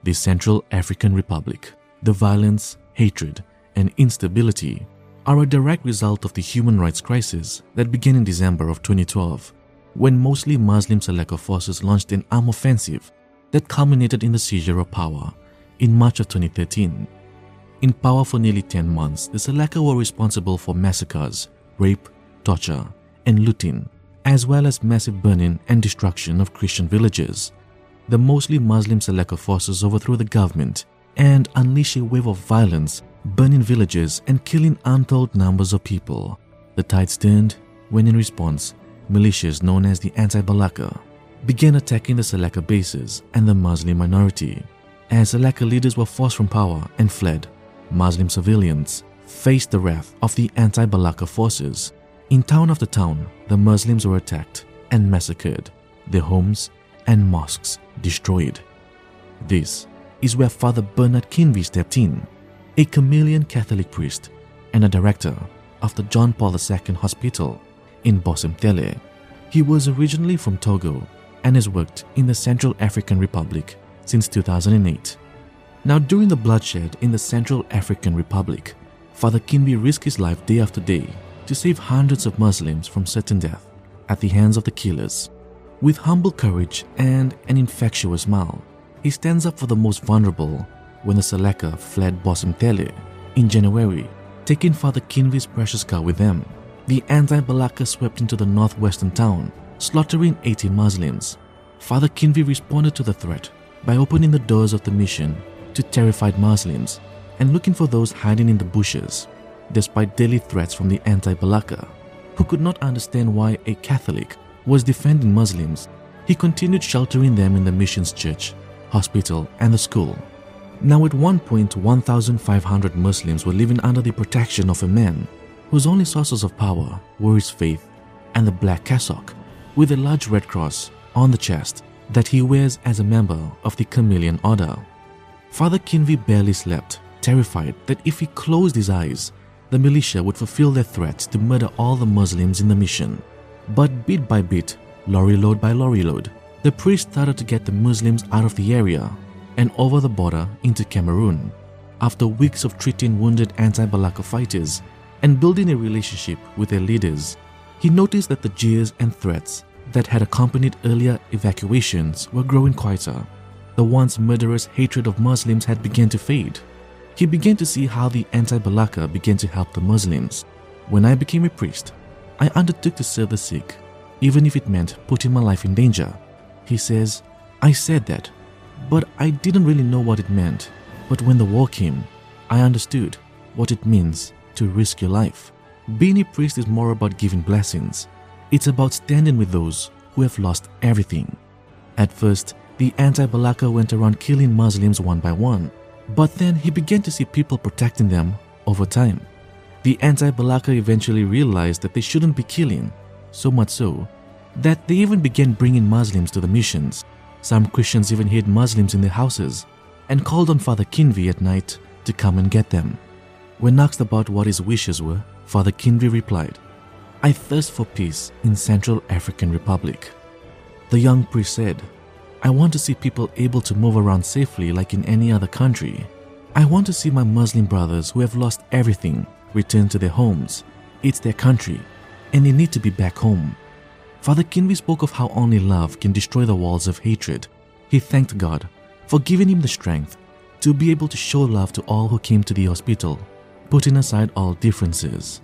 the Central African Republic. The violence, hatred, and instability are a direct result of the human rights crisis that began in December of 2012, when mostly Muslim Seleka forces launched an armed offensive that culminated in the seizure of power in March of 2013. In power for nearly 10 months, the Seleka were responsible for massacres, rape, torture, and looting, as well as massive burning and destruction of Christian villages. The mostly Muslim Seleka forces overthrew the government and unleashed a wave of violence, burning villages and killing untold numbers of people. The tides turned when, in response, militias known as the Anti-Balaka began attacking the Seleka bases and the Muslim minority. As Seleka leaders were forced from power and fled, Muslim civilians faced the wrath of the Anti-Balaka forces. In town after town, the Muslims were attacked and massacred, their homes and mosques destroyed. This is where Father Bernard Kinvi stepped in, a chameleon Catholic priest and a director of the John Paul II Hospital in Bosemtele. He was originally from Togo and has worked in the Central African Republic since 2008. Now, during the bloodshed in the Central African Republic, Father Kinvi risked his life day after day to save hundreds of Muslims from certain death at the hands of the killers. With humble courage and an infectious smile, he stands up for the most vulnerable when the Seleka fled Bosemtele in January, taking Father Kinvi's precious car with them. The Anti-Balaka swept into the northwestern town, slaughtering 80 Muslims. Father Kinvi responded to the threat by opening the doors of the mission to terrified Muslims and looking for those hiding in the bushes. Despite daily threats from the Anti-Balaka, who could not understand why a Catholic was defending Muslims, he continued sheltering them in the mission's church, hospital, and the school. Now, at one point, 1,500 Muslims were living under the protection of a man whose only sources of power were his faith and the black cassock with a large red cross on the chest that he wears as a member of the Chameleon Order. Father Kinvi barely slept, terrified that if he closed his eyes, the militia would fulfill their threats to murder all the Muslims in the mission. But bit by bit, lorry load by lorry load, the priest started to get the Muslims out of the area and over the border into Cameroon. After weeks of treating wounded Anti-Balaka fighters and building a relationship with their leaders, he noticed that the jeers and threats that had accompanied earlier evacuations were growing quieter. The once murderous hatred of Muslims had begun to fade. He began to see how the Anti-Balaka began to help the Muslims. When I became a priest, I undertook to serve the sick, even if it meant putting my life in danger. He says, I said that, but I didn't really know what it meant. But when the war came, I understood what it means to risk your life. Being a priest is more about giving blessings. It's about standing with those who have lost everything. At first, the Anti-Balaka went around killing Muslims one by one, but then he began to see people protecting them over time. The Anti-Balaka eventually realized that they shouldn't be killing, so much so that they even began bringing Muslims to the missions. Some Christians even hid Muslims in their houses and called on Father Kinvi at night to come and get them. When asked about what his wishes were, Father Kinvi replied, I thirst for peace in Central African Republic. The young priest said, I want to see people able to move around safely like in any other country. I want to see my Muslim brothers who have lost everything return to their homes. It's their country, and they need to be back home. Father Kinvi spoke of how only love can destroy the walls of hatred. He thanked God for giving him the strength to be able to show love to all who came to the hospital, putting aside all differences.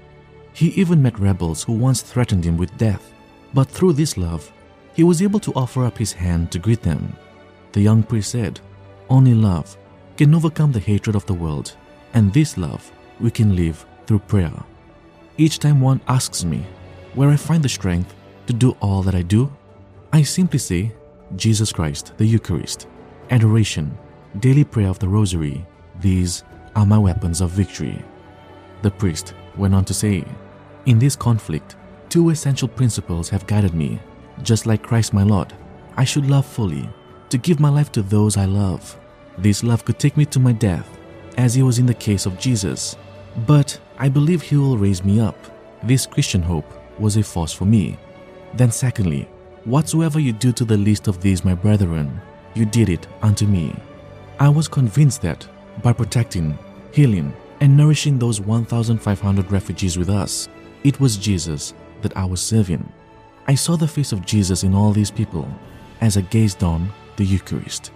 He even met rebels who once threatened him with death, but through this love, he was able to offer up his hand to greet them. The young priest said, only love can overcome the hatred of the world, and this love we can live through prayer. Each time one asks me where I find the strength to do all that I do, I simply say, Jesus Christ, the Eucharist, adoration, daily prayer of the Rosary. These are my weapons of victory. The priest went on to say, in this conflict, two essential principles have guided me. Just like Christ my Lord, I should love fully, to give my life to those I love. This love could take me to my death, as it was in the case of Jesus. But I believe He will raise me up. This Christian hope was a force for me. Then secondly, whatsoever you do to the least of these my brethren, you did it unto me. I was convinced that by protecting, healing, and nourishing those 1,500 refugees with us, it was Jesus that I was serving. I saw the face of Jesus in all these people as I gazed on the Eucharist.